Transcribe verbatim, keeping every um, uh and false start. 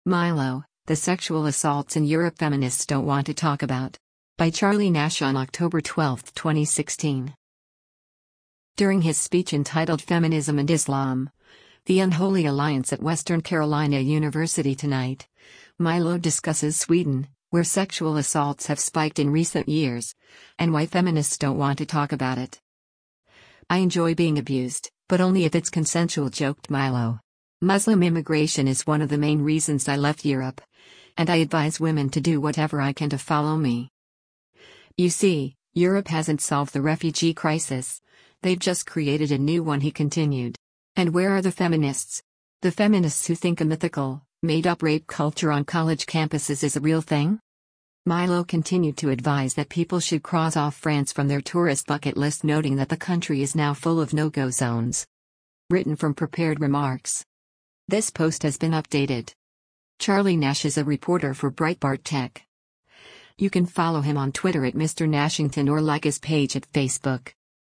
Milo, the sexual assaults in Europe feminists don't want to talk about. By Charlie Nash on October twelfth, twenty sixteen. During his speech entitled Feminism and Islam, the Unholy Alliance at Western Carolina University tonight, Milo discusses Sweden, where sexual assaults have spiked in recent years, and why feminists don't want to talk about it. I enjoy being abused, but only if it's consensual, joked Milo. Muslim immigration is one of the main reasons I left Europe, and I advise women to do whatever I can to follow me. You see, Europe hasn't solved the refugee crisis, they've just created a new one, he continued. And where are the feminists? The feminists who think a mythical, made-up rape culture on college campuses is a real thing? Milo continued to advise that people should cross off France from their tourist bucket list, noting that the country is now full of no-go zones. Written from prepared remarks. This post has been updated. Charlie Nash is a reporter for Breitbart Tech. You can follow him on Twitter at Mister Nashington or like his page at Facebook.